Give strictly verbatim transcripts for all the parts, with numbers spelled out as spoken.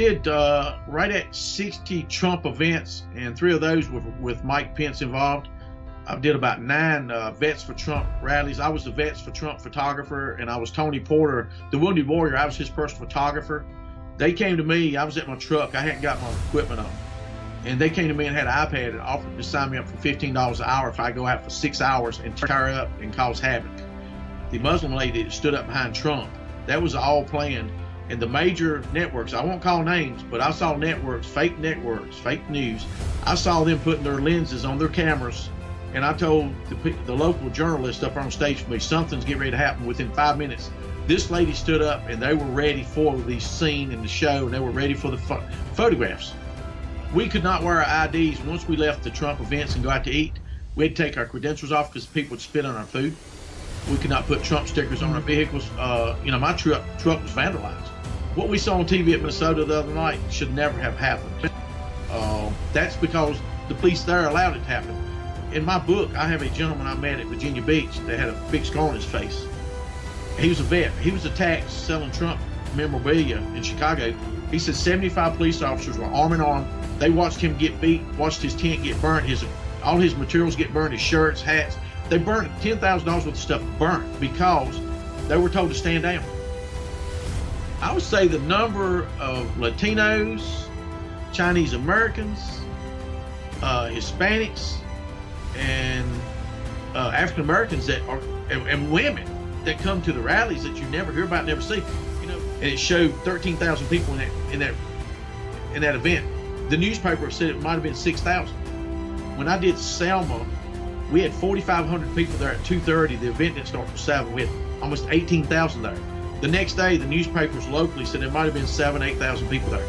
did uh, right at sixty Trump events, and three of those with, with Mike Pence involved. I did about nine uh, Vets for Trump rallies. I was the Vets for Trump photographer, and I was Tony Porter, the Wounded Warrior. I was his personal photographer. They came to me. I was at my truck. I hadn't got my equipment on. And they came to me and had an iPad and offered to sign me up for fifteen dollars an hour if I go out for six hours and tear up and cause havoc. The Muslim lady that stood up behind Trump, that was all planned. And the major networks, I won't call names, but I saw networks, fake networks, fake news. I saw them putting their lenses on their cameras. And I told the, the local journalist up on stage for me, something's getting ready to happen within five minutes. This lady stood up and they were ready for the scene and the show, and they were ready for the pho- photographs. We could not wear our I Ds. Once we left the Trump events and go out to eat, we had to take our credentials off because people would spit on our food. We could not put Trump stickers on our vehicles. Uh, you know, my truck, truck was vandalized. What we saw on T V at Minnesota the other night should never have happened. Uh, that's because the police there allowed it to happen. In my book, I have a gentleman I met at Virginia Beach that had a big scar on his face. He was a vet. He was attacked selling Trump memorabilia in Chicago. He said seventy-five police officers were arm in arm. They watched him get beat, watched his tent get burnt, his all his materials get burned, his shirts, hats. They burned ten thousand dollars worth of stuff burnt because they were told to stand down. I would say the number of Latinos, Chinese Americans, uh, Hispanics, and uh, African Americans that are and, and women that come to the rallies that you never hear about, never see. You know, and it showed thirteen thousand people in that in that in that event. The newspaper said it might have been six thousand. When I did Selma, we had forty-five hundred people there at two thirty. The event didn't start till seven. We had almost eighteen thousand there. The next day, the newspapers locally said it might have been seven, eight thousand people there.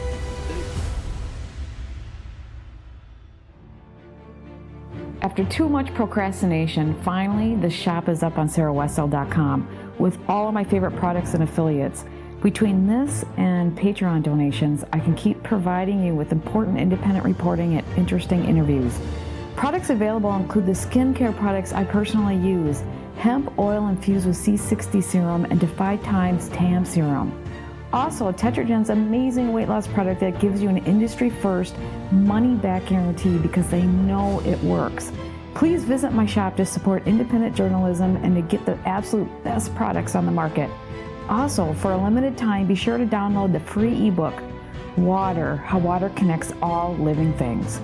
After too much procrastination, finally the shop is up on sarah westall dot com with all of my favorite products and affiliates. Between this and Patreon donations, I can keep providing you with important independent reporting and interesting interviews. Products available include the skincare products I personally use, hemp oil infused with C sixty serum and Defy Times T A M serum. Also, Tetragen's amazing weight loss product that gives you an industry-first money-back guarantee because they know it works. Please visit my shop to support independent journalism and to get the absolute best products on the market. Also, for a limited time, be sure to download the free ebook, Water, How Water Connects All Living Things.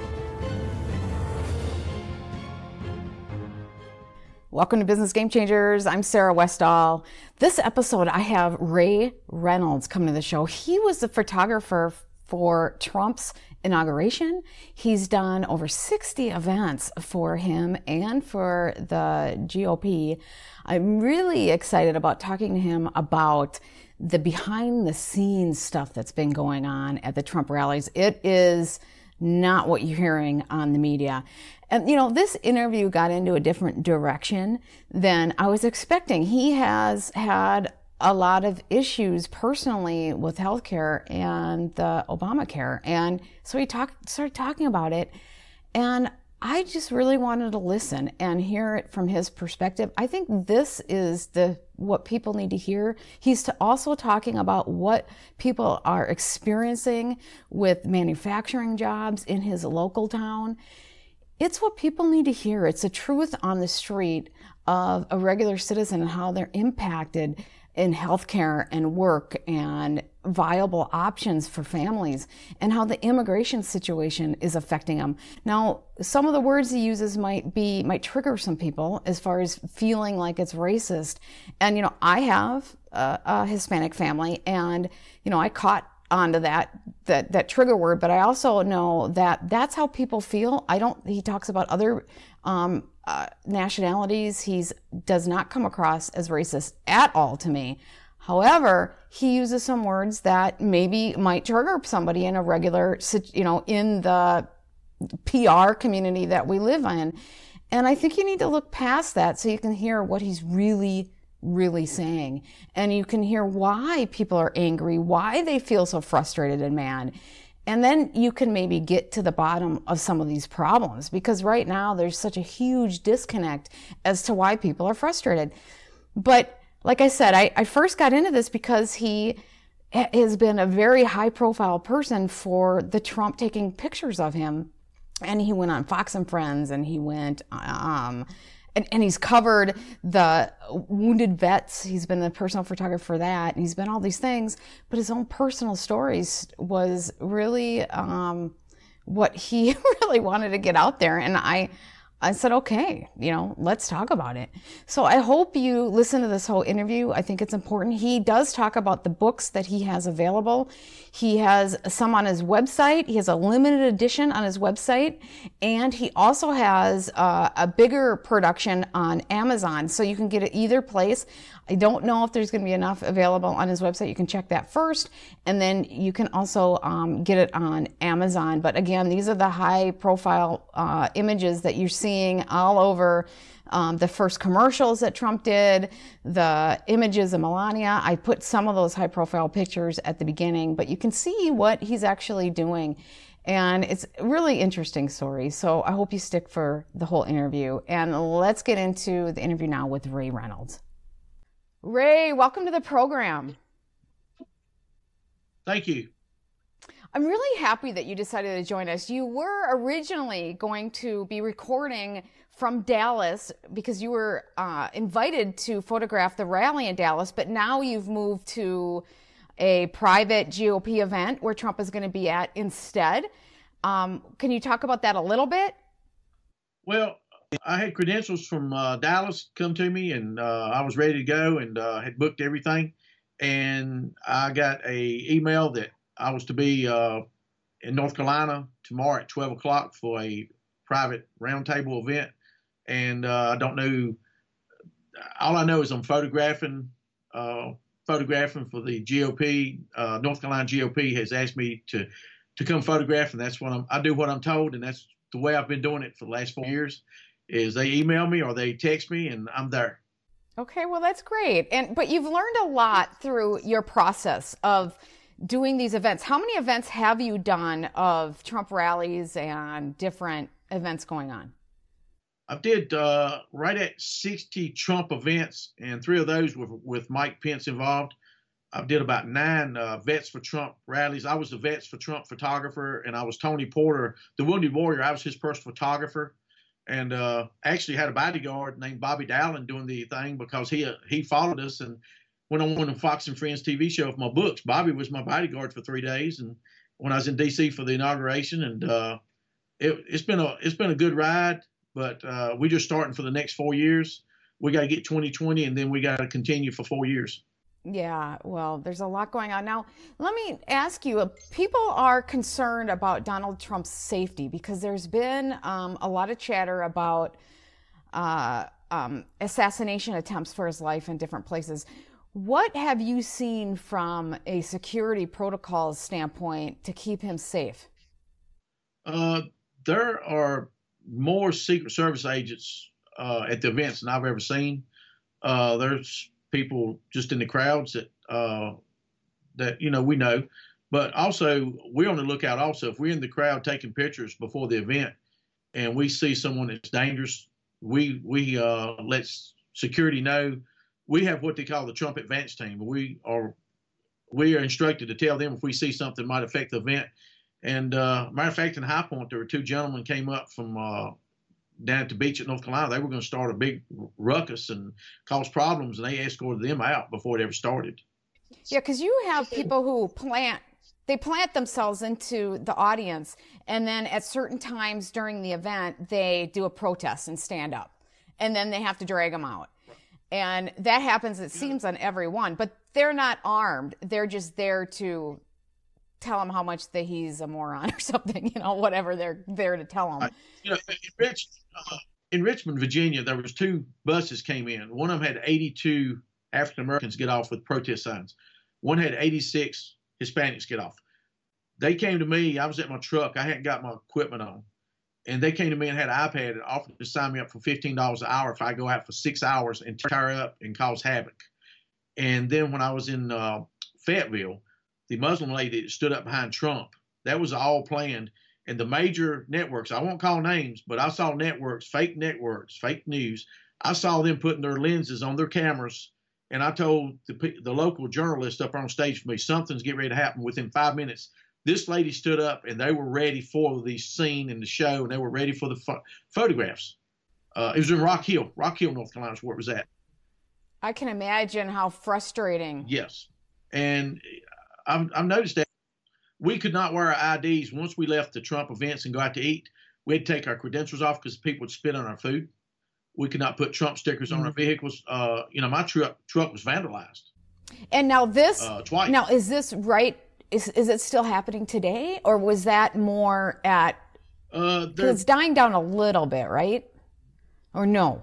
Welcome to Business Game Changers. I'm Sarah Westall. This episode, I have Ray Reynolds coming to the show. He was the photographer for Trump's inauguration. He's done over sixty events for him and for the G O P. I'm really excited about talking to him about the behind the scenes stuff that's been going on at the Trump rallies. It is not what you're hearing on the media. And, you know, this interview got into a different direction than I was expecting. He has had a lot of issues personally with healthcare and the Obamacare. And so he talked, started talking about it. And I just really wanted to listen and hear it from his perspective. I think this is the what people need to hear. He's to also talking about what people are experiencing with manufacturing jobs in his local town. It's what people need to hear. It's the truth on the street of a regular citizen and how they're impacted in healthcare and work and viable options for families and how the immigration situation is affecting them. Now, some of the words he uses might be, might trigger some people as far as feeling like it's racist. And, you know, I have a, a Hispanic family and, you know, I caught onto that, that, that trigger word, but I also know that that's how people feel. I don't, he talks about other, um, uh, nationalities. He's does not come across as racist at all to me. However, he uses some words that maybe might trigger somebody in a regular, you know, in the P R community that we live in. And I think you need to look past that so you can hear what he's really really saying. And you can hear why people are angry, why they feel so frustrated and mad. And then you can maybe get to the bottom of some of these problems, because right now there's such a huge disconnect as to why people are frustrated. But like I said, I, I first got into this because he has been a very high profile person for the Trump taking pictures of him. And he went on Fox and Friends, and he went, um, and, and he's covered the wounded vets. He's been the personal photographer for that. And he's been all these things, but his own personal stories was really, um, what he really wanted to get out there. And I, I said, okay, you know, let's talk about it. So I hope you listen to this whole interview. I think it's important. He does talk about the books that he has available. He has some on his website. He has a limited edition on his website. And he also has uh, a bigger production on Amazon. So you can get it either place. I don't know if there's going to be enough available on his website. You can check that first. And then you can also um, get it on Amazon. But again, these are the high profile uh, images that you're seeing all over um, the first commercials that Trump did, the images of Melania. I put some of those high profile pictures at the beginning, but you can see what he's actually doing. And it's a really interesting story. So I hope you stick for the whole interview. And let's get into the interview now with Ray Reynolds. Ray, welcome to the program. Thank you. I'm really happy that you decided to join us. You were originally going to be recording from Dallas because you were uh, invited to photograph the rally in Dallas, but now you've moved to a private G O P event where Trump is going to be at instead. Um, can you talk about that a little bit? Well, I had credentials from uh, Dallas come to me, and uh, I was ready to go, and uh, had booked everything. And I got a email that I was to be uh, in North Carolina tomorrow at twelve o'clock for a private roundtable event. And uh, I don't know. All I know is I'm photographing, uh, photographing for the G O P. Uh, North Carolina G O P has asked me to to come photograph, and that's what I'm. I do what I'm told, and that's the way I've been doing it for the last four years. Is they email me or they text me, and I'm there. Okay, well, that's great. And but you've learned a lot through your process of doing these events. How many events have you done of Trump rallies and different events going on? I did uh, right at sixty Trump events, and three of those were with Mike Pence involved. I did about nine uh, Vets for Trump rallies. I was the Vets for Trump photographer, and I was Tony Porter, the Wounded Warrior. I was his personal photographer. And uh, actually had a bodyguard named Bobby Dowling doing the thing because he uh, he followed us and went on one of Fox and Friends T V show with my books. Bobby was my bodyguard for three days, and when I was in D C for the inauguration, and uh, it, it's been a it's been a good ride. But uh, we're just starting for the next four years. We got to get twenty twenty, and then we got to continue for four years. Yeah, well, there's a lot going on. Now, let me ask you, people are concerned about Donald Trump's safety because there's been um, a lot of chatter about uh, um, assassination attempts for his life in different places. What have you seen from a security protocols standpoint to keep him safe? Uh, there are more Secret Service agents uh, at the events than I've ever seen. Uh, there's people just in the crowds that uh, that you know we know, but also we're on the lookout. Also, if we're in the crowd taking pictures before the event, and we see someone that's dangerous, we we uh, let security know. We have what they call the Trump Advance Team. We are we are instructed to tell them if we see something might affect the event. And uh, matter of fact, in High Point, there were two gentlemen came up from uh, down at the beach at North Carolina. They were going to start a big ruckus and cause problems, and they escorted them out before it ever started. Yeah, because you have people who plant, they plant themselves into the audience, and then at certain times during the event, they do a protest and stand up, and then they have to drag them out. Right. And that happens, it seems, on every one, but they're not armed. They're just there to tell him how much that he's a moron or something, you know, whatever they're there to tell him. Uh, you know, in, Rich, uh, in Richmond, Virginia, there was two buses came in. One of them had eighty-two African Americans get off with protest signs. One had eighty-six Hispanics get off. They came to me. I was at my truck. I hadn't got my equipment on. And they came to me and had an iPad and offered to sign me up for fifteen dollars an hour if I go out for six hours and tear up and cause havoc. And then when I was in uh, Fayetteville, the Muslim lady that stood up behind Trump, that was all planned. And the major networks, I won't call names, but I saw networks, fake networks, fake news. I saw them putting their lenses on their cameras And I told the, the local journalist up on stage for me, something's getting ready to happen within five minutes. This lady stood up, and they were ready for the scene and the show, and they were ready for the pho- photographs. Uh, it was in Rock Hill. Rock Hill, North Carolina is where it was at. I can imagine how frustrating. Yes. And I've, I've noticed that we could not wear our I Ds. Once we left the Trump events and go out to eat, we had to take our credentials off because people would spit on our food. We could not put Trump stickers on mm-hmm. our vehicles. Uh, you know, my truck truck was vandalized. And now this, uh, twice. Now is this right? Is is it still happening today, or was that more at? Uh, it's dying down a little bit, right? Or no?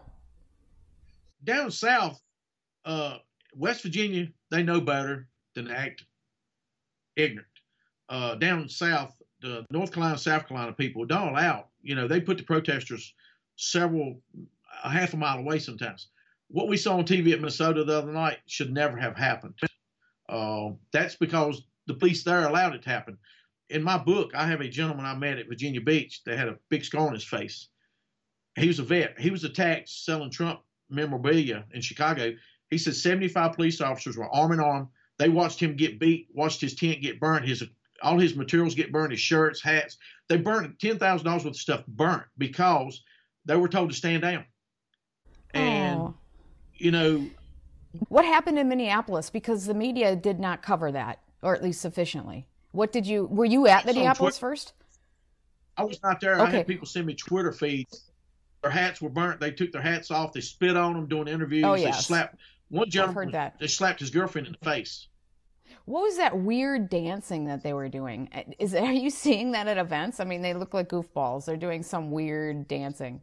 Down south, uh, West Virginia, they know better than to act ignorant. Uh, down south, the North Carolina, South Carolina people don't allow. You know, they put the protesters several. A half a mile away sometimes. What we saw on T V at Minnesota the other night should never have happened. Uh, that's because the police there allowed it to happen. In my book, I have a gentleman I met at Virginia Beach that had a big scar on his face. He was a vet. He was attacked selling Trump memorabilia in Chicago. He said seventy-five police officers were arm in arm. They watched him get beat, watched his tent get burned, his all his materials get burned, his shirts, hats. They burned ten thousand dollars worth of stuff burnt because they were told to stand down. And, oh. you know. What happened in Minneapolis? Because the media did not cover that, or at least sufficiently. What did you, were you at Minneapolis first? I was not there. Okay. I had people send me Twitter feeds. Their hats were burnt. They took their hats off. They spit on them doing interviews. Oh, yes. They slapped, one gentleman, I've heard that. They slapped his girlfriend in the face. What was that weird dancing that they were doing? Is Are you seeing that at events? I mean, they look like goofballs. They're doing some weird dancing.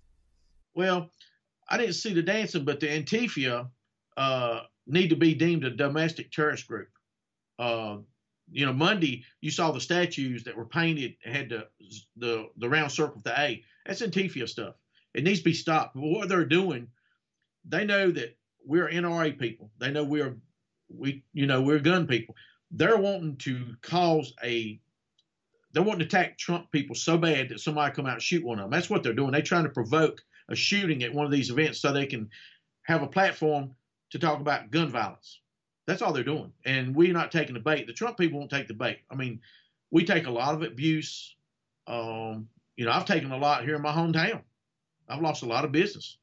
Well, I didn't see the dancing, but the Antifa uh, need to be deemed a domestic terrorist group. Uh, you know, Monday you saw the statues that were painted, had the the, the round circle with the A. That's Antifa stuff. It needs to be stopped. But what they're doing, they know that we're N R A people. They know we're we you know we're gun people. They're wanting to cause a. They're wanting to attack Trump people so bad that somebody come out and shoot one of them. That's what they're doing. They're trying to provoke a shooting at one of these events so they can have a platform to talk about gun violence. That's all they're doing. And we're not taking the bait. The Trump people won't take the bait. I mean, we take a lot of abuse. Um, you know, I've taken a lot here in my hometown. I've lost a lot of business.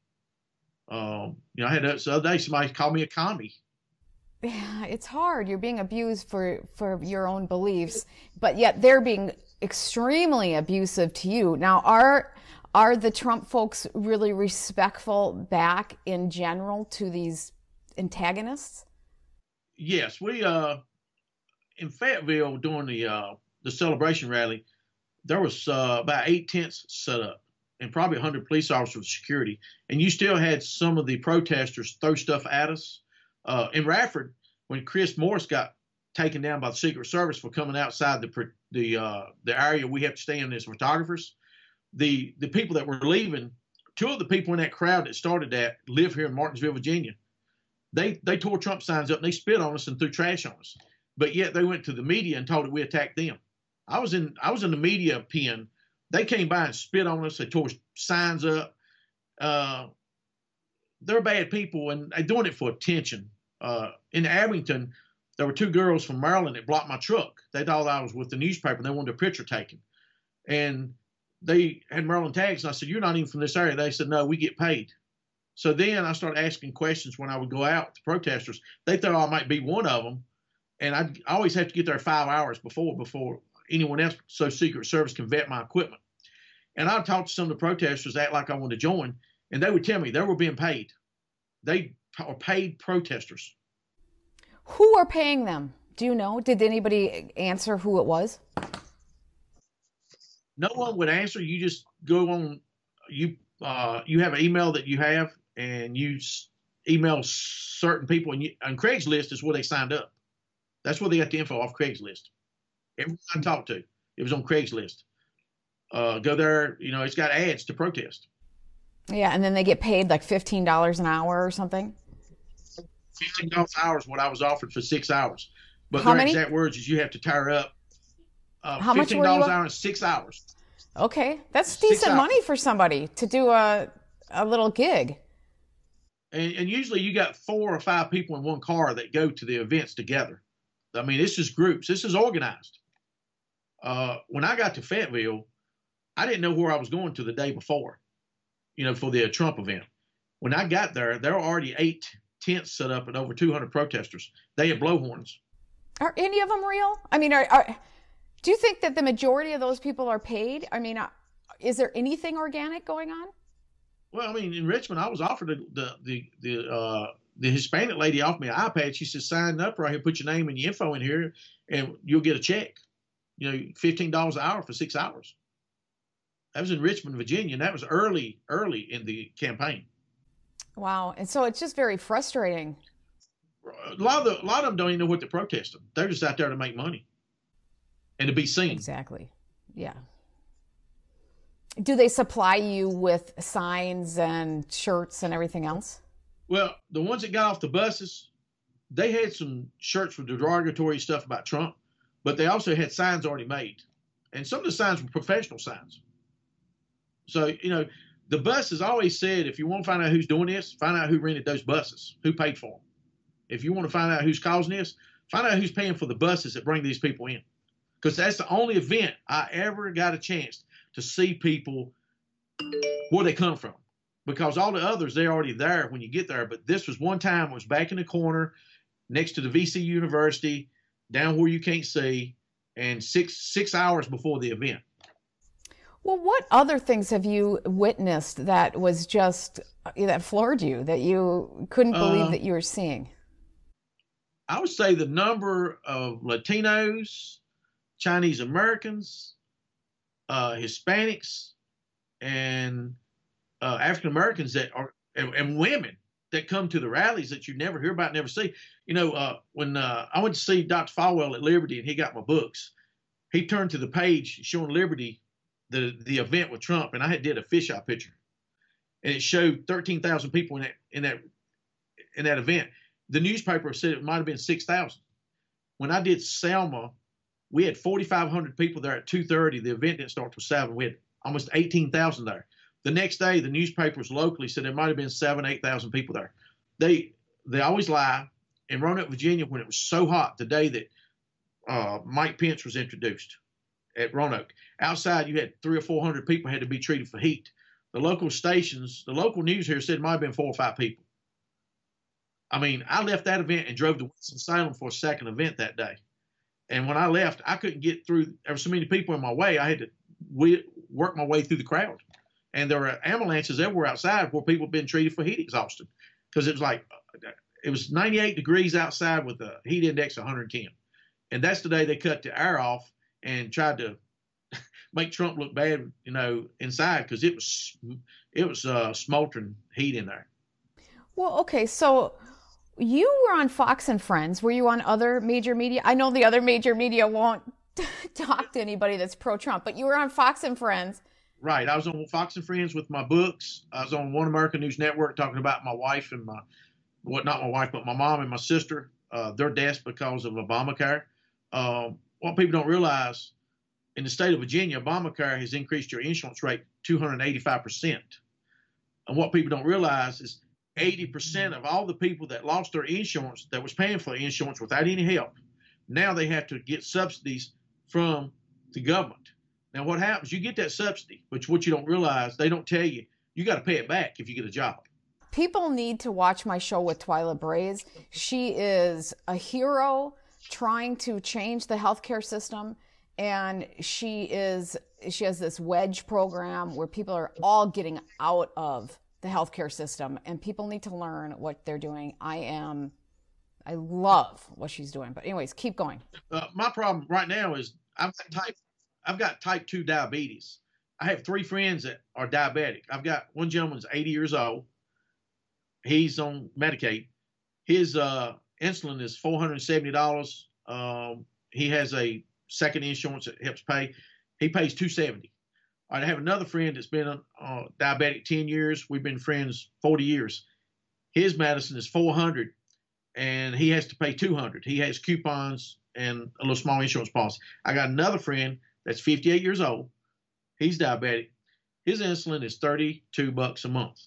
Um, you know, I had the other day somebody called me a commie. Yeah, it's hard. You're being abused for, for your own beliefs, but yet they're being extremely abusive to you. Now, are Are the Trump folks really respectful back in general to these antagonists? Yes, we uh, in Fayetteville during the uh, the celebration rally, there was uh, about eight tents set up and probably one hundred police officers with security, and you still had some of the protesters throw stuff at us. Uh, in Radford, when Chris Morris got taken down by the Secret Service for coming outside the the uh, the area we have to stay in as photographers. The the people that were leaving, two of the people in that crowd that started that live here in Martinsville, Virginia. They they tore Trump signs up and they spit on us and threw trash on us. But yet they went to the media and told it we attacked them. I was in I was in the media pen. They came by and spit on us. They tore signs up. Uh, they're bad people and they're doing it for attention. Uh, in Abington, there were two girls from Maryland that blocked my truck. They thought I was with the newspaper and they wanted a picture taken. And they had Maryland tags, and I said, "You're not even from this area." They said, "No, we get paid." So then I started asking questions when I would go out to protesters. They thought I might be one of them, and I'd, I always have to get there five hours before before anyone else, so Secret Service can vet my equipment. And I'd talk to some of the protesters, act like I wanted to join, and they would tell me they were being paid. They are paid protesters. Who are paying them? Do you know? Did anybody answer who it was? No one would answer. You just go on. You uh, you have an email that you have, and you s- email certain people. And, you, and Craigslist is where they signed up. That's where they got the info off Craigslist. Everyone I talked to, it was on Craigslist. Uh, go there. You know, it's got ads to protest. Yeah, and then they get paid like fifteen dollars an hour or something. Fifteen dollars an hour is what I was offered for six hours. But How their many? exact words is you have to tire up. Uh, How much were you? fifteen dollars an hour in six hours. Okay, that's Six decent hours. money for somebody to do a a little gig. And, and usually you got four or five people in one car that go to the events together. I mean, it's just groups. This is organized. Uh, when I got to Fayetteville, I didn't know where I was going to the day before, you know, for the uh, Trump event. When I got there, there were already eight tents set up and over two hundred protesters. They had blowhorns. Are any of them real? I mean, are, are do you think that the majority of those people are paid? I mean, uh, is there anything organic going on? Well, I mean, in Richmond, I was offered the the the the, uh, the Hispanic lady offered me an iPad. She said, "Sign up right here, put your name and your info in here, and you'll get a check. You know, fifteen dollars an hour for six hours." That was in Richmond, Virginia, and that was early, early in the campaign. Wow, and so it's just very frustrating. A lot of the, a lot of them don't even know what they're protesting. They're just out there to make money and to be seen. Exactly. Yeah. Do they supply you with signs and shirts and everything else? Well, the ones that got off the buses, they had some shirts with derogatory stuff about Trump, but they also had signs already made. And some of the signs were professional signs. So, you know, the buses always said, if you want to find out who's doing this, find out who rented those buses, who paid for them. If you want to find out who's causing this, find out who's paying for the buses that bring these people in. Because that's the only event I ever got a chance to see people where they come from. Because all the others, they're already there when you get there. But this was one time, it was back in the corner next to the V C University, down where you can't see, and six six hours before the event. Well, what other things have you witnessed that was just, that floored you, that you couldn't believe uh, that you were seeing? I would say the number of Latinos, Chinese Americans, uh, Hispanics, and uh, African Americans that are, and, and women that come to the rallies that you never hear about, never see. You know, uh, when uh, I went to see Doctor Falwell at Liberty and he got my books, he turned to the page showing Liberty the the event with Trump, and I had did a fisheye picture, and it showed thirteen thousand people in that in that in that event. The newspaper said it might have been six thousand. When I did Selma, we had forty-five hundred people there at two thirty. The event didn't start till seven. We had almost eighteen thousand there. The next day, the newspapers locally said there might have been seven, eight thousand people there. They they always lie. In Roanoke, Virginia, when it was so hot, the day that uh, Mike Pence was introduced at Roanoke, outside you had three or four hundred people had to be treated for heat. The local stations, the local news here said it might have been four or five people. I mean, I left that event and drove to Winston-Salem for a second event that day. And when I left, I couldn't get through. There were so many people in my way. I had to we, work my way through the crowd. And there were ambulances everywhere outside where people had been treated for heat exhaustion, because it was like, it was ninety-eight degrees outside with a heat index of one hundred ten. And that's the day they cut the air off and tried to make Trump look bad, you know, inside, because it was it was uh, smoldering heat in there. Well, okay, so you were on Fox and Friends. Were you on other major media? I know the other major media won't talk to anybody that's pro-Trump, but you were on Fox and Friends. Right. I was on Fox and Friends with my books. I was on One American News Network talking about my wife and my, what well, not my wife, but my mom and my sister, uh, their deaths because of Obamacare. Um, what people don't realize, in the state of Virginia, Obamacare has increased your insurance rate two hundred eighty-five percent. And what people don't realize is eighty percent of all the people that lost their insurance, that was paying for insurance without any help, now they have to get subsidies from the government. Now, what happens, you get that subsidy, which what you don't realize, they don't tell you, you got to pay it back if you get a job. People need to watch my show with Twyla Braze. She is a hero trying to change the healthcare system. And she is, she has this wedge program where people are all getting out of the healthcare system, and people need to learn what they're doing. I am, I love what she's doing. But anyways, keep going. Uh, my problem right now is I've got type, I've got type two diabetes. I have three friends that are diabetic. I've got one gentleman's eighty years old. He's on Medicaid. His uh, insulin is four hundred seventy dollars. Um, he has a second insurance that helps pay. He pays two hundred seventy dollars. I have another friend that's been uh, diabetic ten years. We've been friends forty years. His medicine is four hundred dollars, and he has to pay two hundred dollars. He has coupons and a little small insurance policy. I got another friend that's fifty-eight years old. He's diabetic. His insulin is thirty-two bucks a month.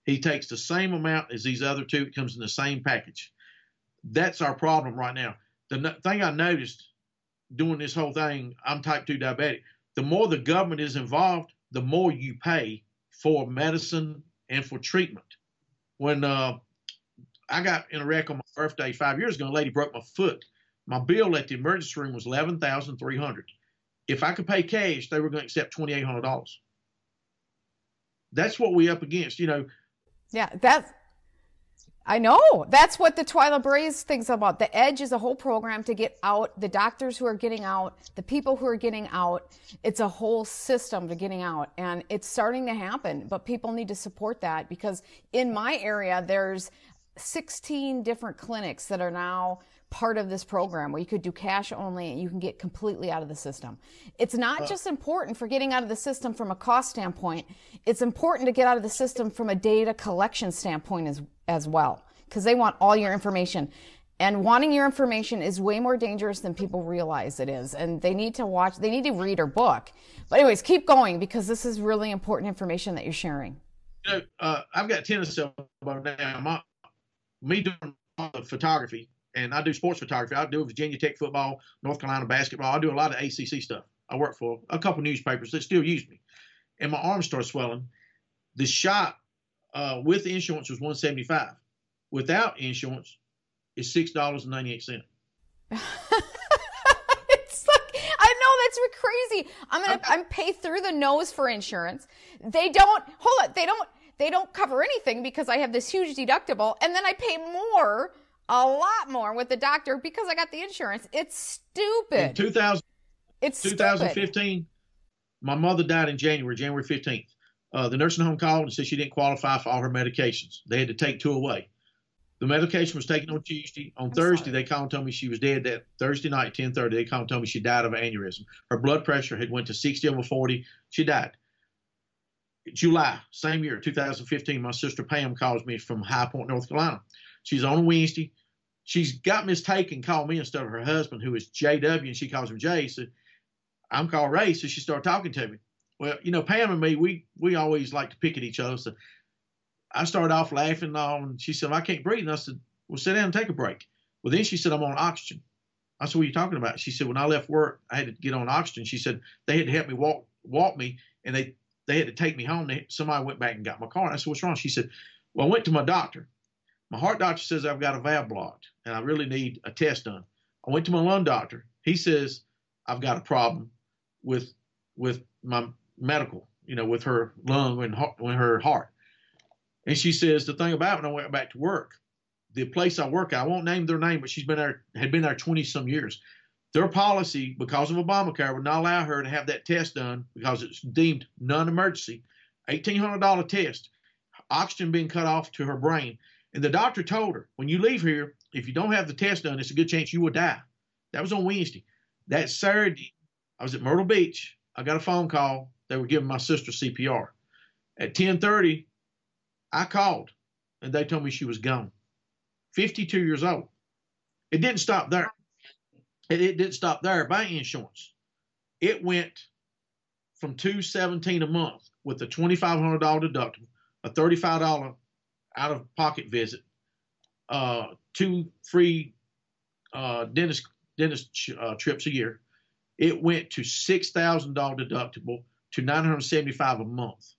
He takes the same amount as these other two. It comes in the same package. That's our problem right now. The no- thing I noticed doing this whole thing, I'm type two diabetic. The more the government is involved, the more you pay for medicine and for treatment. When uh, I got in a wreck on my birthday five years ago, a lady broke my foot. My bill at the emergency room was eleven thousand three hundred dollars. If I could pay cash, they were going to accept twenty-eight hundred dollars. That's what we up against, you know. Yeah, that's, I know. That's what the Twyla Braze thinks about. The Edge is a whole program to get out the doctors who are getting out, the people who are getting out. It's a whole system to getting out, and it's starting to happen. But people need to support that, because in my area, there's sixteen different clinics that are now part of this program where you could do cash only and you can get completely out of the system. It's not just important for getting out of the system from a cost standpoint. It's important to get out of the system from a data collection standpoint as, as well, because they want all your information. And wanting your information is way more dangerous than people realize it is. And they need to watch, they need to read our book. But anyways, keep going, because this is really important information that you're sharing. You know, uh, I've got tennis elbow now. My, me doing photography, and I do sports photography. I do Virginia Tech football, North Carolina basketball. I do a lot of A C C stuff. I work for a couple newspapers that still use me. And my arm started swelling. The shot uh, with insurance was one hundred seventy-five dollars. Without insurance, it's six dollars and ninety-eight cents. It's like, I know, that's crazy. I'm gonna I'm pay through the nose for insurance. They don't hold it. They don't they don't cover anything because I have this huge deductible, and then I pay more. A lot more with the doctor because I got the insurance. It's stupid. In two thousand, it's twenty fifteen, my mother died in January, January fifteenth. Uh, the nursing home called and said she didn't qualify for all her medications. They had to take two away. The medication was taken on Tuesday. On I'm Thursday, sorry. They called and told me she was dead. That Thursday night at ten thirty, they called and told me she died of an aneurysm. Her blood pressure had went to sixty over forty. She died. July, same year, two thousand fifteen, my sister Pam calls me from High Point, North Carolina. She's on a Wednesday. She's got mistaken, called me instead of her husband, who is J W, and she calls him Jay. So I'm called Ray, so she started talking to me. Well, you know, Pam and me, we we always like to pick at each other. So I started off laughing and all, and she said, well, I can't breathe. And I said, well, sit down and take a break. Well, then she said, I'm on oxygen. I said, what are you talking about? She said, when I left work, I had to get on oxygen. She said, they had to help me walk walk me, and they, they had to take me home. They, somebody went back and got my car. And I said, what's wrong? She said, well, I went to my doctor. My heart doctor says I've got a valve blocked and I really need a test done. I went to my lung doctor. He says I've got a problem with with my medical, you know, with her lung and heart, with her heart. And she says the thing about it, when I went back to work, the place I work at, I won't name their name, but she's been there, had been there twenty some years. Their policy, because of Obamacare, would not allow her to have that test done because it's deemed non-emergency. eighteen hundred dollars test, oxygen being cut off to her brain. And the doctor told her, when you leave here, if you don't have the test done, it's a good chance you will die. That was on Wednesday. That Saturday, I was at Myrtle Beach. I got a phone call. They were giving my sister C P R. At ten thirty, I called, and they told me she was gone. fifty-two years old. It didn't stop there. It, it didn't stop there. By insurance, it went from two hundred seventeen dollars a month with a twenty-five hundred dollars deductible, a thirty-five dollars out-of-pocket visit, uh, two free uh, dentist dentist uh, trips a year. It went to six thousand dollars deductible to nine hundred seventy-five dollars a month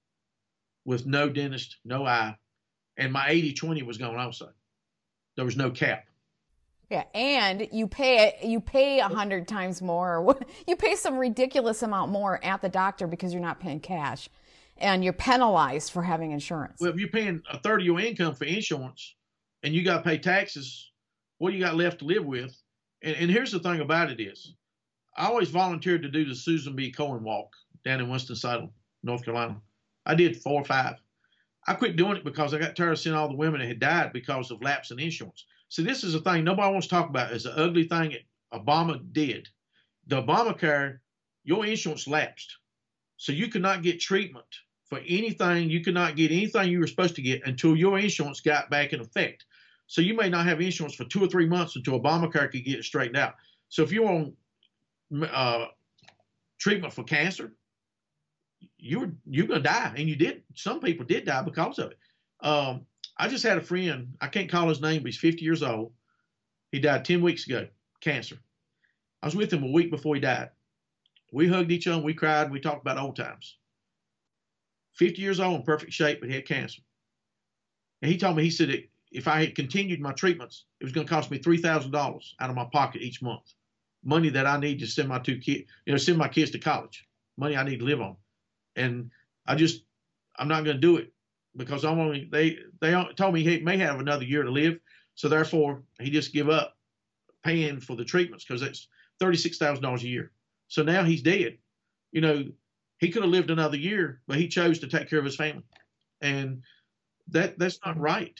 with no dentist, no eye, and my eighty twenty was gone also. There was no cap. Yeah, and you pay you pay a hundred times more. You pay some ridiculous amount more at the doctor because you're not paying cash. And you're penalized for having insurance. Well, if you're paying a third of your income for insurance and you got to pay taxes, what do you got left to live with? And, and here's the thing about it is, I always volunteered to do the Susan B. Cohen walk down in Winston-Salem, North Carolina. I did four or five. I quit doing it because I got tired of seeing all the women that had died because of lapse in insurance. See, this is a thing nobody wants to talk about. It's the ugly thing that Obama did. The Obamacare, your insurance lapsed. So you could not get treatment for anything. You could not get anything you were supposed to get until your insurance got back in effect. So you may not have insurance for two or three months until Obamacare could get it straightened out. So if you're on uh, treatment for cancer, you're you're going to die. And you did. Some people did die because of it. Um, I just had a friend. I can't call his name, but he's fifty years old. He died ten weeks ago, cancer. I was with him a week before he died. We hugged each other. We cried. We talked about old times. fifty years old, in perfect shape, but he had cancer. And he told me, he said, if I had continued my treatments, it was going to cost me three thousand dollars out of my pocket each month. Money that I need to send my two kids, you know, send my kids to college. Money I need to live on. And I just, I'm not going to do it because I'm only, they, they told me he may have another year to live. So therefore, he just give up paying for the treatments because it's thirty-six thousand dollars a year. So now he's dead. You know, he could have lived another year, but he chose to take care of his family. And that that's not right.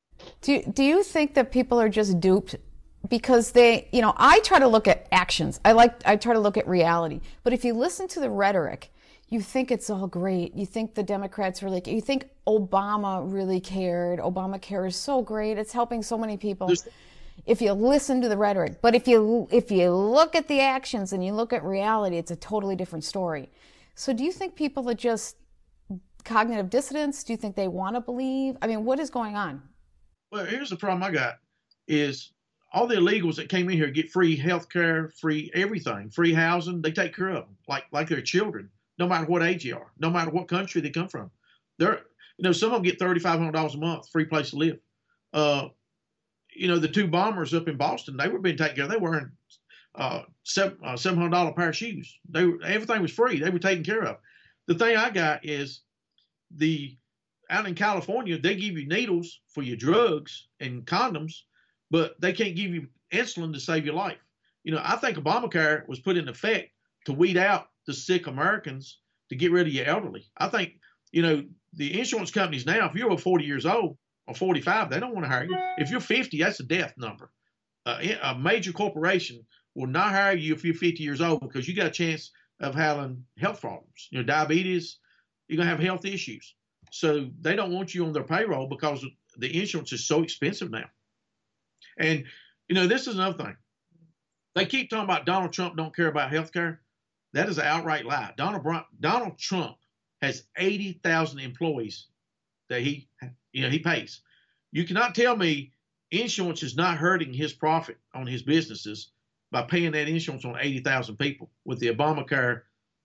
Do you, do you think that people are just duped because they, you know, I try to look at actions. I like, I try to look at reality. But if you listen to the rhetoric, you think it's all great. You think the Democrats really, you think Obama really cared. Obamacare is so great. It's helping so many people. There's, if you listen to the rhetoric, but if you, if you look at the actions and you look at reality, it's a totally different story. So do you think people are just cognitive dissonance? Do you think they want to believe? I mean, what is going on? Well, here's the problem I got is all the illegals that came in here get free health care, free everything, free housing. They take care of them like, like they're children, no matter what age you are, no matter what country they come from. They're, you know, some of them get thirty-five hundred dollars a month, free place to live. Uh, you know, the two bombers up in Boston, they were being taken care of. They were wearing uh, seven, uh, seven hundred dollars a pair of shoes. They were, everything was free. They were taken care of. The thing I got is the, out in California, they give you needles for your drugs and condoms, but they can't give you insulin to save your life. You know, I think Obamacare was put in effect to weed out the sick Americans to get rid of your elderly. I think, you know, the insurance companies now, if you're forty years old or forty-five, they don't want to hire you. If you're fifty, that's a death number. Uh, a major corporation will not hire you if you're fifty years old because you got a chance of having health problems. You know, diabetes, you're going to have health issues. So they don't want you on their payroll because the insurance is so expensive now. And, you know, this is another thing. They keep talking about Donald Trump don't care about health care. That is an outright lie. Donald, Donald Trump has eighty thousand employees that he, you know, he pays. You cannot tell me insurance is not hurting his profit on his businesses by paying that insurance on eighty thousand people with the Obamacare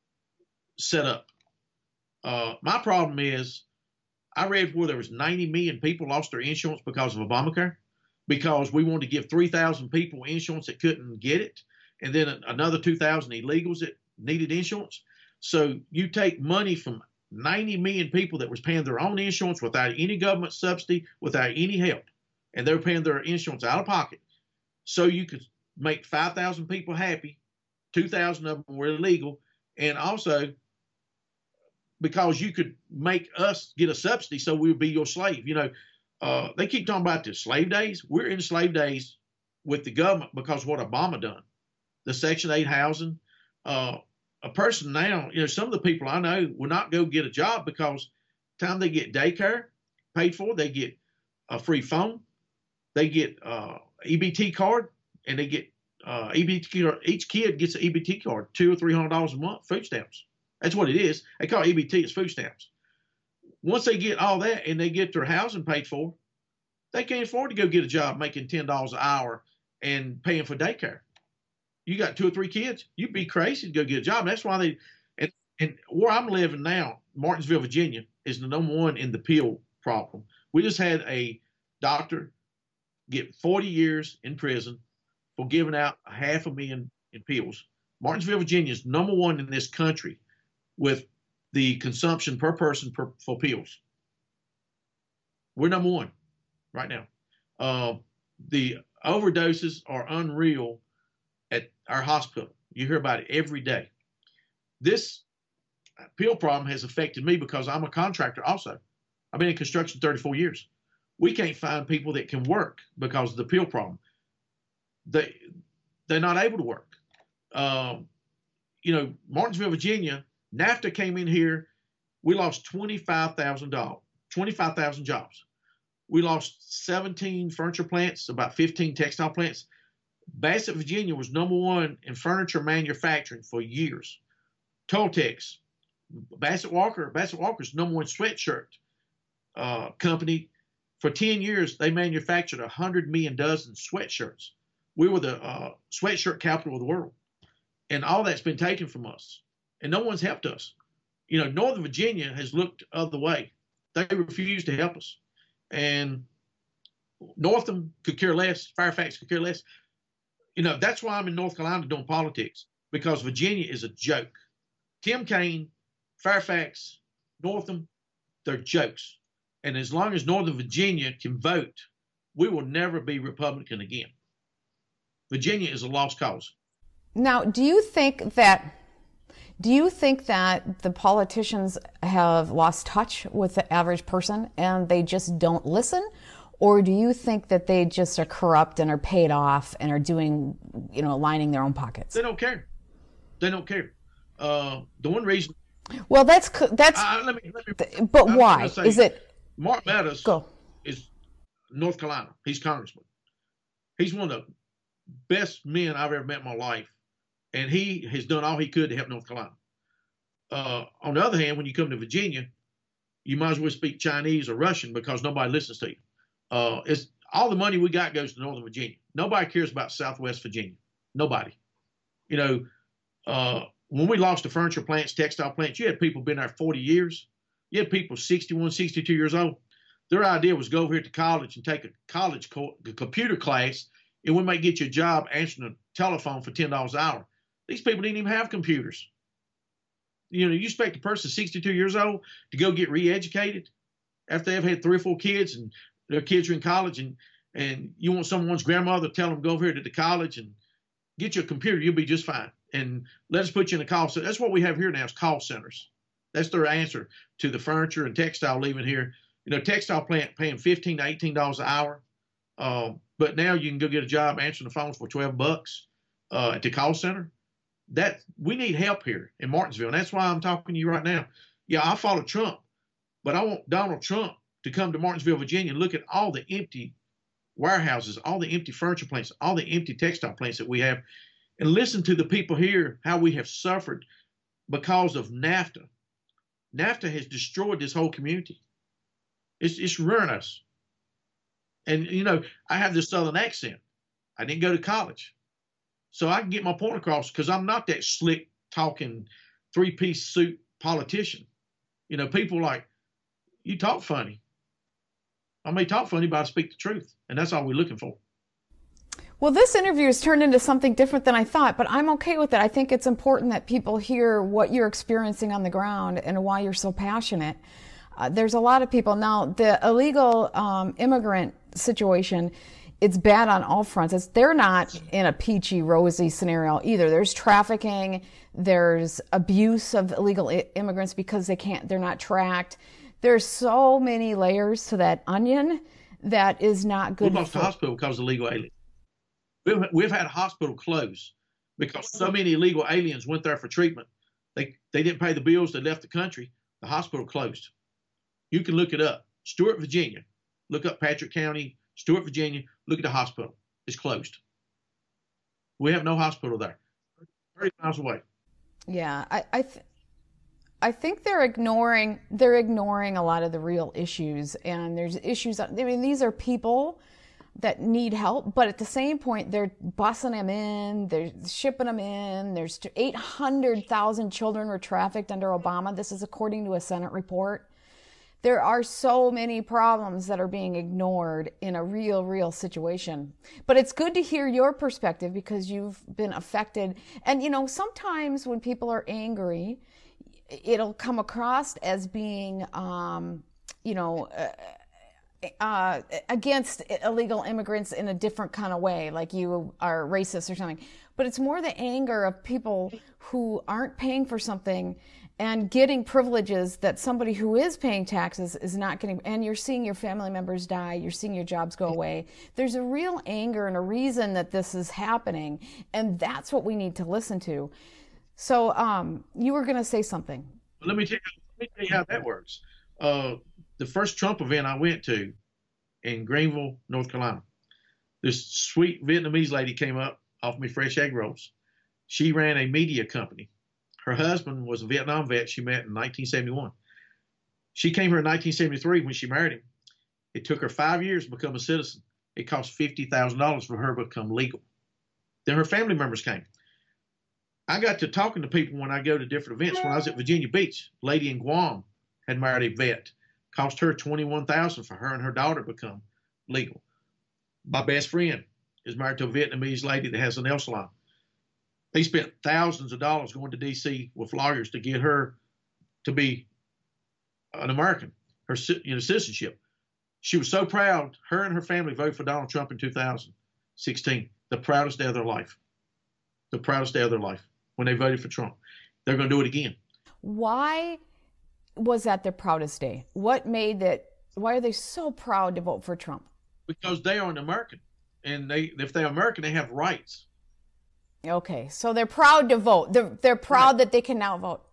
set up. Uh, my problem is, I read where there was ninety million people lost their insurance because of Obamacare, because we wanted to give three thousand people insurance that couldn't get it, and then another two thousand illegals that needed insurance. So you take money from ninety million people that was paying their own insurance without any government subsidy, without any help, and they were paying their insurance out of pocket. So you could make five thousand people happy, two thousand of them were illegal, and also because you could make us get a subsidy so we would be your slave. You know, uh, they keep talking about the slave days. We're in slave days with the government because of what Obama done. The Section eight housing. Uh, a person now, you know, some of the people I know will not go get a job because the time they get daycare paid for, they get a free phone, they get uh, E B T card, and they get uh, E B T card. Each kid gets an E B T card, two or three hundred dollars a month, food stamps. That's what it is. They call it E B T, it's food stamps. Once they get all that and they get their housing paid for, they can't afford to go get a job making ten dollars an hour and paying for daycare. You got two or three kids, you'd be crazy to go get a job. And that's why they, and, and where I'm living now, Martinsville, Virginia, is the number one in the pill problem. We just had a doctor get forty years in prison for giving out a half a million in pills. Martinsville, Virginia is number one in this country with the consumption per person per, for pills. We're number one right now. Uh, the overdoses are unreal at our hospital. You hear about it every day. This pill problem has affected me because I'm a contractor also. I've been in construction thirty-four years. We can't find people that can work because of the pill problem. They, they're not able to work. Um, you know, Martinsville, Virginia, NAFTA came in here. We lost twenty-five thousand dollars, twenty-five thousand jobs. We lost seventeen furniture plants, about fifteen textile plants. Bassett, Virginia was number one in furniture manufacturing for years. Toltex, Bassett Walker, Bassett Walker's number one sweatshirt uh, company. For ten years, they manufactured one hundred million dozen sweatshirts. We were the uh, sweatshirt capital of the world. And all that's been taken from us. And no one's helped us. You know, Northern Virginia has looked the other way. They refuse to help us. And Northam could care less. Fairfax could care less. You know, that's why I'm in North Carolina doing politics, because Virginia is a joke. Tim Kaine, Fairfax, Northam, they're jokes. And as long as Northern Virginia can vote, we will never be Republican again. Virginia is a lost cause. Now, do you think that do you think that the politicians have lost touch with the average person and they just don't listen? Or do you think that they just are corrupt and are paid off and are doing, you know, lining their own pockets? They don't care. They don't care. Uh, the one reason. Well, that's that's. Uh, let me, let me, but why say, is it? Mark Meadows go. is North Carolina. He's congressman. He's one of the best men I've ever met in my life, and he has done all he could to help North Carolina. Uh, on the other hand, when you come to Virginia, you might as well speak Chinese or Russian because nobody listens to you. Uh, it's all the money we got goes to Northern Virginia. Nobody cares about Southwest Virginia. Nobody. You know, uh, when we lost the furniture plants, textile plants, you had people been there forty years. You had people sixty-one, sixty-two years old. Their idea was go over here to college and take a college co- a computer class, and we might get you a job answering a telephone for ten dollars an hour. These people didn't even have computers. You know, you expect a person sixty-two years old to go get re-educated after they've had three or four kids and their kids are in college, and, and you want someone's grandmother to tell them go over here to the college and get you a computer, you'll be just fine. And let us put you in a call center. That's what we have here now is call centers. That's their answer to the furniture and textile leaving here. You know, textile plant paying fifteen to eighteen dollars an hour. Uh, but now you can go get a job answering the phones for twelve bucks uh, at the call center. That we need help here in Martinsville. And that's why I'm talking to you right now. Yeah, I follow Trump, but I want Donald Trump to come to Martinsville, Virginia, and look at all the empty warehouses, all the empty furniture plants, all the empty textile plants that we have, and listen to the people here, how we have suffered because of NAFTA. NAFTA has destroyed this whole community. It's, it's ruined us. And, you know, I have this Southern accent. I didn't go to college. So I can get my point across because I'm not that slick talking three-piece suit politician. You know, people like, you talk funny. I may talk funny, but I speak the truth. And that's all we're looking for. Well, this interview has turned into something different than I thought, but I'm okay with it. I think it's important that people hear what you're experiencing on the ground and why you're so passionate. Uh, there's a lot of people. Now, the illegal um, immigrant situation, it's bad on all fronts. It's, they're not in a peachy, rosy scenario either. There's trafficking. There's abuse of illegal I- immigrants because they can't, they're not tracked. There's so many layers to that onion that is not good. We lost for... the hospital because of illegal aliens. We've, we've had a hospital close because so many illegal aliens went there for treatment. They they didn't pay the bills. They left the country. The hospital closed. You can look it up. Stewart, Virginia. Look up Patrick County, Stewart, Virginia. Look at the hospital. It's closed. We have no hospital there. thirty miles away. Yeah, I I, th- I think they're ignoring they're ignoring a lot of the real issues, and there's issues. I mean, these are people that need help, but at the same point, they're bussing them in, they're shipping them in. There's eight hundred thousand children were trafficked under Obama. This is according to a Senate report. There are so many problems that are being ignored in a real, real situation. But it's good to hear your perspective because you've been affected. And, you know, sometimes when people are angry, it'll come across as being, um, you know, uh, uh, against illegal immigrants in a different kind of way, like you are racist or something. But it's more the anger of people who aren't paying for something and getting privileges that somebody who is paying taxes is not getting, and you're seeing your family members die, you're seeing your jobs go away. There's a real anger and a reason that this is happening, and that's what we need to listen to. So um, you were going to say something. Let me tell you, let me tell you how that works. Uh, the first Trump event I went to in Greenville, North Carolina, this sweet Vietnamese lady came up, offered me fresh egg rolls. She ran a media company. Her husband was a Vietnam vet she met in nineteen seventy-one. She came here in nineteen seventy-three when she married him. It took her five years to become a citizen. It cost fifty thousand dollars for her to become legal. Then her family members came. I got to talking to people when I go to different events. When I was at Virginia Beach, a lady in Guam had married a vet. Cost her twenty-one thousand dollars for her and her daughter to become legal. My best friend is married to a Vietnamese lady that has a nail salon. They spent thousands of dollars going to D C with lawyers to get her to be an American, her you know, citizenship. She was so proud. Her and her family voted for Donald Trump in two thousand sixteen. The proudest day of their life. The proudest day of their life when they voted for Trump. They're going to do it again. Why was that their proudest day? What made that? Why are they so proud to vote for Trump? Because they are an American, and they if they're American, they have rights. Okay, so they're proud to vote. They're they're proud right. that they can now vote.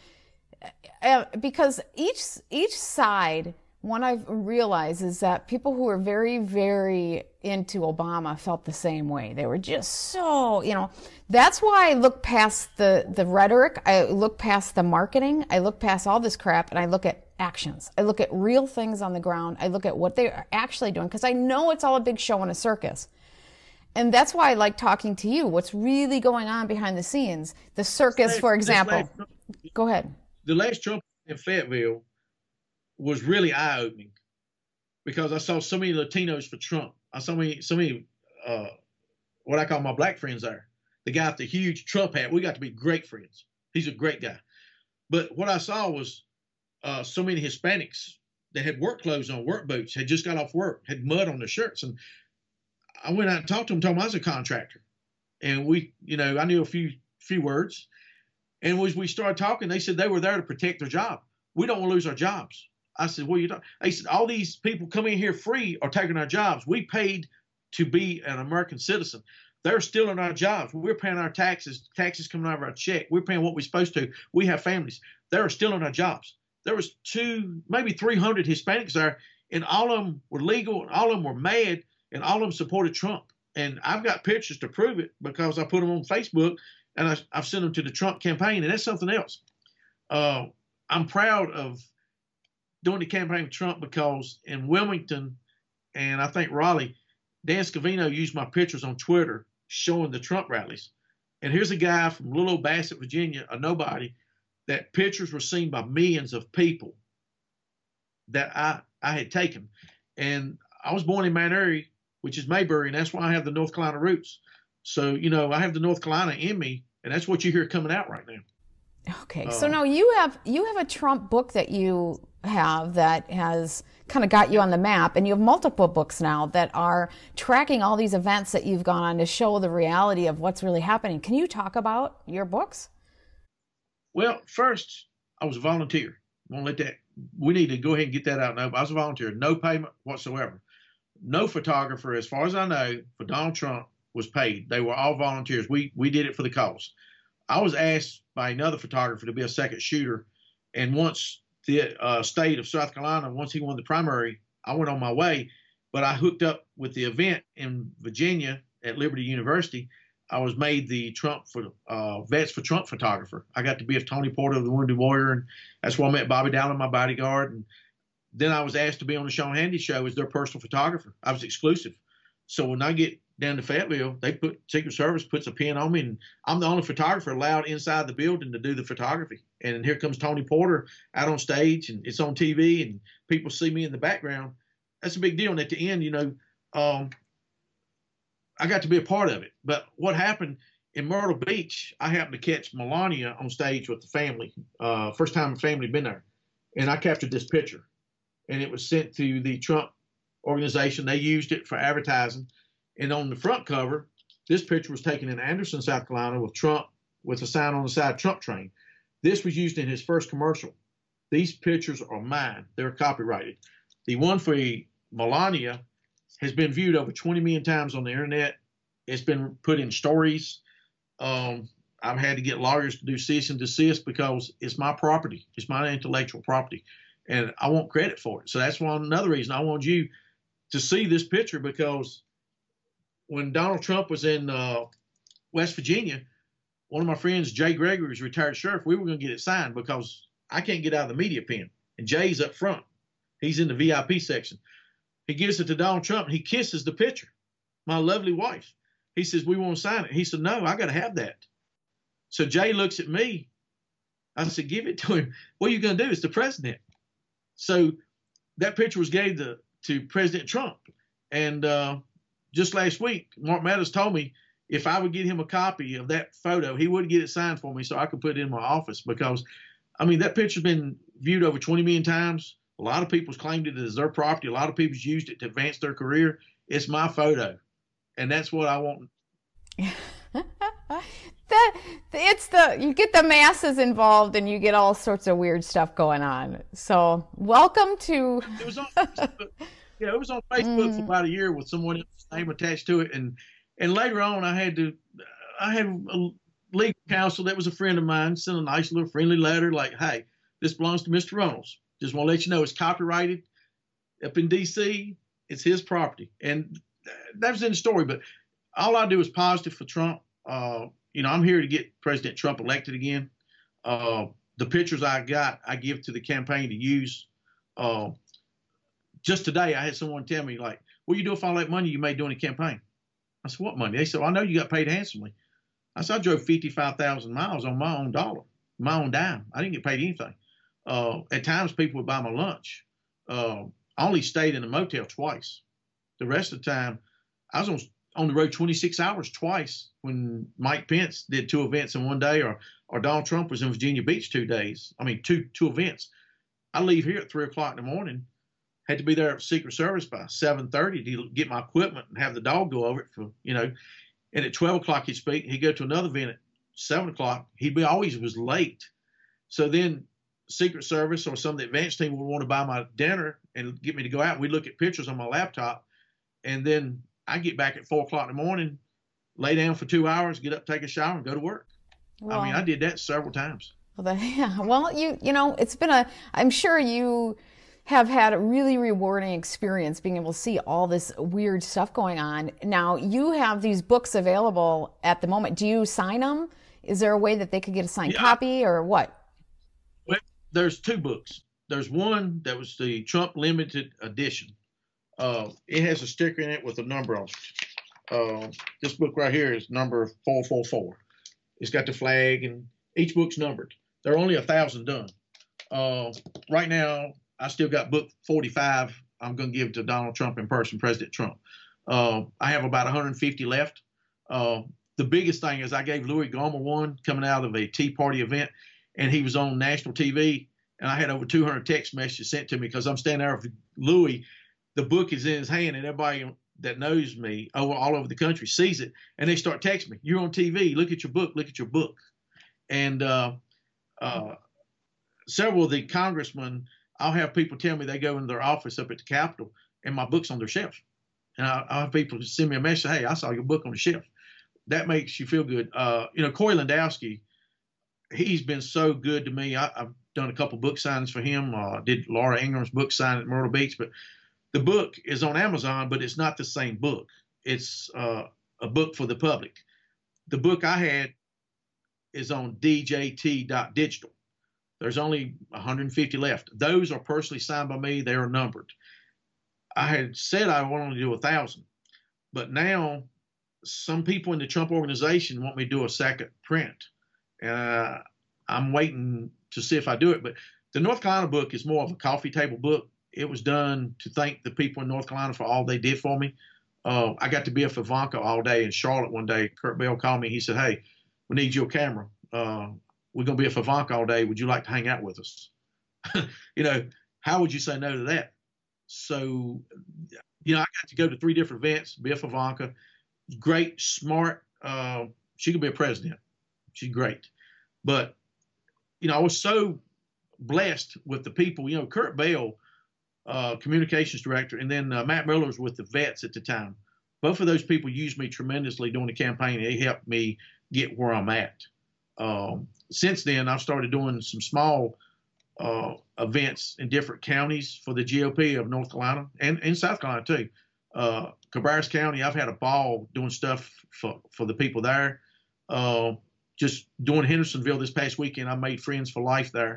Uh, because each each side, what I've realized is that people who are very, very into Obama felt the same way. They were just so, you know, that's why I look past the, the rhetoric. I look past the marketing. I look past all this crap, and I look at actions. I look at real things on the ground. I look at what they are actually doing, because I know it's all a big show and a circus. And that's why I like talking to you. What's really going on behind the scenes? The circus, last, for example. Last, Go ahead. The last Trump in Fayetteville was really eye-opening, because I saw so many Latinos for Trump. I saw so many, so many, uh, what I call my black friends there. The guy with the huge Trump hat. We got to be great friends. He's a great guy. But what I saw was uh, so many Hispanics that had work clothes on, work boots, had just got off work, had mud on their shirts. And I went out and talked to them, told them I was a contractor. And we, you know, I knew a few few words. And as we started talking, they said they were there to protect their job. We don't want to lose our jobs. I said, what are you talking? They said, all these people come in here free are taking our jobs. We paid to be an American citizen. They're still in our jobs. We're paying our taxes, taxes coming out of our check. We're paying what we're supposed to. We have families. They're still in our jobs. There was two, maybe three hundred Hispanics there, and all of them were legal, and all of them were mad, and all of them supported Trump. And I've got pictures to prove it, because I put them on Facebook, and I, I've sent them to the Trump campaign, and that's something else. Uh, I'm proud of doing the campaign with Trump, because in Wilmington and I think Raleigh, Dan Scavino used my pictures on Twitter showing the Trump rallies. And here's a guy from little old Bassett, Virginia, a nobody, that pictures were seen by millions of people that I, I had taken. And I was born in Mount Airy, which is Mayberry, and that's why I have the North Carolina roots. So, you know, I have the North Carolina in me, and that's what you hear coming out right now. Okay, uh, so now you have you have a Trump book that you have that has kind of got you on the map, and you have multiple books now that are tracking all these events that you've gone on to show the reality of what's really happening. Can you talk about your books? Well, first, I was a volunteer. I won't let that, we need to go ahead and get that out now. But I was a volunteer, no payment whatsoever. No photographer, as far as I know, for Donald Trump was paid. They were all volunteers. We we did it for the cause. I was asked by another photographer to be a second shooter, and once the uh, state of South Carolina, once he won the primary, I went on my way. But I hooked up with the event in Virginia at Liberty University. I was made the Trump for uh, Vets for Trump photographer. I got to be with Tony Porter, the Wounded Warrior, and that's where I met Bobby Dowling, my bodyguard. And then I was asked to be on the Sean Hannity show as their personal photographer. I was exclusive. So when I get down to Fayetteville, they put Secret Service puts a pin on me, and I'm the only photographer allowed inside the building to do the photography. And here comes Tony Porter out on stage, and it's on T V, and people see me in the background. That's a big deal. And at the end, you know, um, I got to be a part of it. But what happened in Myrtle Beach, I happened to catch Melania on stage with the family. Uh, first time the family had been there. And I captured this picture. And it was sent to the Trump organization. They used it for advertising. And on the front cover, this picture was taken in Anderson, South Carolina, with Trump, with a sign on the side, Trump Train. This was used in his first commercial. These pictures are mine. They're copyrighted. The one for Melania has been viewed over twenty million times on the internet. It's been put in stories. Um, I've had to get lawyers to do cease and desist because it's my property. It's my intellectual property. And I want credit for it. So that's one another reason I want you to see this picture, because when Donald Trump was in uh, West Virginia, one of my friends, Jay Gregory, was retired sheriff. We were going to get it signed because I can't get out of the media pen. and Jay's up front. He's in the V I P section. He gives it to Donald Trump, and he kisses the picture, my lovely wife. He says, we want to sign it. He said, no, I got to have that. So Jay looks at me. I said, give it to him. What are you going to do? It's the president. So that picture was gave to, to President Trump. And uh, just last week, Mark Meadows told me if I would get him a copy of that photo, he would get it signed for me so I could put it in my office because, I mean, that picture's been viewed over twenty million times. A lot of people's claimed it as their property. A lot of people's used it to advance their career. It's my photo. And that's what I want. that it's the you get the masses involved and you get all sorts of weird stuff going on. So welcome to it was on Facebook. Yeah, it was on Facebook mm. for about a year with someone else's name attached to it. And and later on I had to I had a legal counsel that was a friend of mine sent a nice little friendly letter like, hey, this belongs to Mister Reynolds. Just want to let you know it's copyrighted up in D C. It's his property. And that was in the story, but all I do is positive for Trump. Uh, you know, I'm here to get President Trump elected again. Uh, the pictures I got, I give to the campaign to use. Uh, just today, I had someone tell me, like, what do you do with all that money you made during the campaign? I said, what money? They said, well, I know you got paid handsomely. I said, I drove fifty-five thousand miles on my own dollar, my own dime. I didn't get paid anything. Uh, at times, people would buy my lunch. Uh, I only stayed in a motel twice. The rest of the time, I was on, on the road twenty-six hours twice when Mike Pence did two events in one day, or or Donald Trump was in Virginia Beach two days. I mean, two two events. I leave here at three o'clock in the morning. Had to be there at Secret Service by seven thirty to get my equipment and have the dog go over it for, you know. And at twelve o'clock he'd speak. He'd go to another event at seven o'clock. He'd be always was late. So then Secret Service or some of the advance team would want to buy my dinner and get me to go out. We'd look at pictures on my laptop. And then I get back at four o'clock in the morning, lay down for two hours, get up, take a shower, and go to work. Well, I mean, I did that several times. Well, that, yeah. Well, you you know, it's been a. I'm sure you have had a really rewarding experience being able to see all this weird stuff going on. Now, you have these books available at the moment. Do you sign them? Is there a way that they could get a signed yeah, copy, or what? Well, there's two books. There's one that was the Trump limited edition. Uh, it has a sticker in it with a number on it. Uh, this book right here is number four four four. It's got the flag, and each book's numbered. There are only a thousand done. Uh, right now, I still got book forty-five. I'm going to give to Donald Trump in person, President Trump. Uh, I have about one hundred fifty left. Uh, the biggest thing is I gave Louis Gohmert one coming out of a Tea Party event, and he was on national T V, and I had over two hundred text messages sent to me because I'm standing there with Louis. The book is in his hand, and everybody that knows me all, all over the country sees it, and they start texting me. You're on T V. Look at your book. Look at your book. And uh, uh, several of the congressmen, I'll have people tell me they go in their office up at the Capitol, and my book's on their shelf. And I'll, I'll have people send me a message, hey, I saw your book on the shelf. That makes you feel good. Uh, you know, Corey Lewandowski, he's been so good to me. I, I've done a couple book signings for him. Uh, did Laura Ingram's book sign at Myrtle Beach, but the book is on Amazon, but it's not the same book. It's uh, a book for the public. The book I had is on D J T dot digital. There's only one hundred fifty left. Those are personally signed by me. They are numbered. I had said I wanted to do a thousand, but now some people in the Trump organization want me to do a second print. Uh, I'm waiting to see if I do it. But the North Carolina book is more of a coffee table book. It was done to thank the people in North Carolina for all they did for me. Uh, I got to be up for Ivanka all day in Charlotte one day. Kurt Bell called me. He said, hey, we need your camera. Uh, we're going to be at Ivanka all day. Would you like to hang out with us? You know, how would you say no to that? So, you know, I got to go to three different events, be at Ivanka. Great, smart. Uh, she could be a president. She's great. But, you know, I was so blessed with the people. You know, Kurt Bell, Uh, communications director, and then uh, Matt Miller was with the vets at the time. Both of those people used me tremendously during the campaign. They helped me get where I'm at. Um, since then, I've started doing some small uh, events in different counties for the G O P of North Carolina and, and South Carolina too. Uh, Cabarrus County, I've had a ball doing stuff for, for the people there. Uh, just doing Hendersonville this past weekend, I made friends for life there.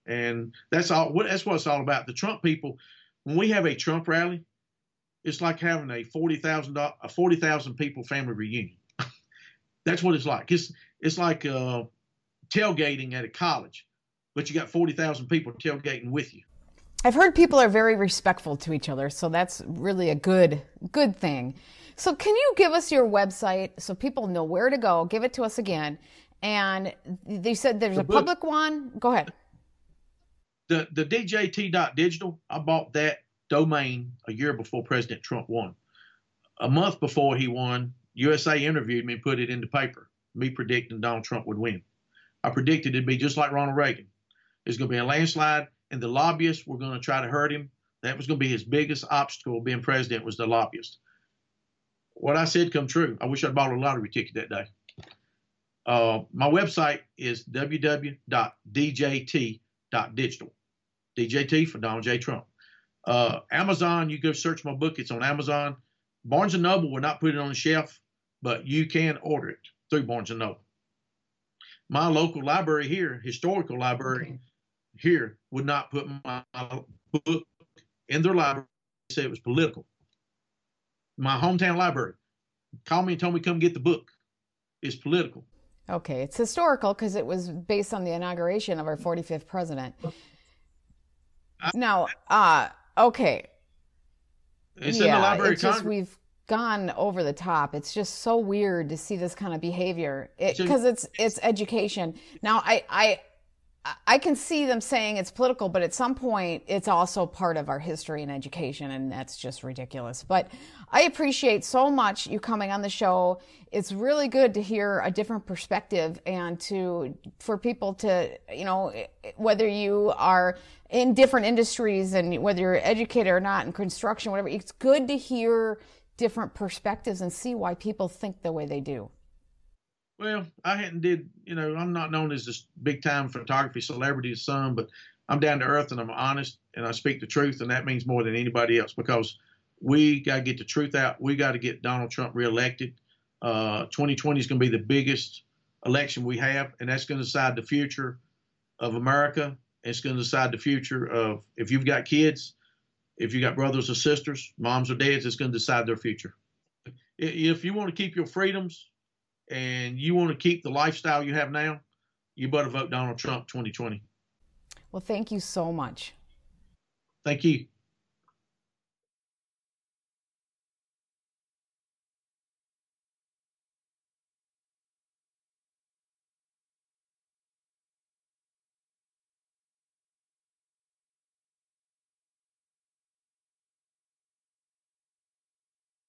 And that's all. That's what it's all about. The Trump people, when we have a Trump rally, it's like having a forty thousand a forty thousand people family reunion. That's what it's like. It's it's like uh, tailgating at a college, but you got forty thousand people tailgating with you. I've heard people are very respectful to each other, so that's really a good good thing. So can you give us your website so people know where to go? Give it to us again. And they said there's The a book. public one. Go ahead. The the D J T dot digital, I bought that domain a year before President Trump won. A month before he won, U S A interviewed me and put it in the paper, me predicting Donald Trump would win. I predicted it'd be just like Ronald Reagan. It's going to be a landslide, and the lobbyists were going to try to hurt him. That was going to be his biggest obstacle being president, was the lobbyists. What I said come true. I wish I'd bought a lottery ticket that day. Uh, my website is w w w dot d j t dot digital. D J T for Donald J. Trump. Uh, Amazon, you go search my book. It's on Amazon. Barnes and Noble will not put it on the shelf, but you can order it through Barnes and Noble. My local library here, historical library okay. here, would not put my book in their library. They said it was political. My hometown library called me and told me come get the book. It's political. Okay, it's historical because it was based on the inauguration of our forty-fifth president. I, now, uh, okay. It's yeah, in the Library it's of just Congress. We've gone over the top. It's just so weird to see this kind of behavior because it, it's it's education. Now, I, I I can see them saying it's political, but at some point, it's also part of our history and education, and that's just ridiculous. But I appreciate so much you coming on the show. It's really good to hear a different perspective and to for people to, you know, whether you are in different industries and whether you're educated or not in construction, whatever, it's good to hear different perspectives and see why people think the way they do. Well, I hadn't did, you know, I'm not known as this big time photography celebrity as some, but I'm down to earth and I'm honest and I speak the truth. And that means more than anybody else because we got to get the truth out. We got to get Donald Trump reelected. Uh, twenty twenty is going to be the biggest election we have. And that's going to decide the future of America. It's going to decide the future of, if you've got kids, if you got brothers or sisters, moms or dads, it's going to decide their future. If you want to keep your freedoms, and you want to keep the lifestyle you have now, you better vote Donald Trump twenty twenty. Well, thank you so much. Thank you.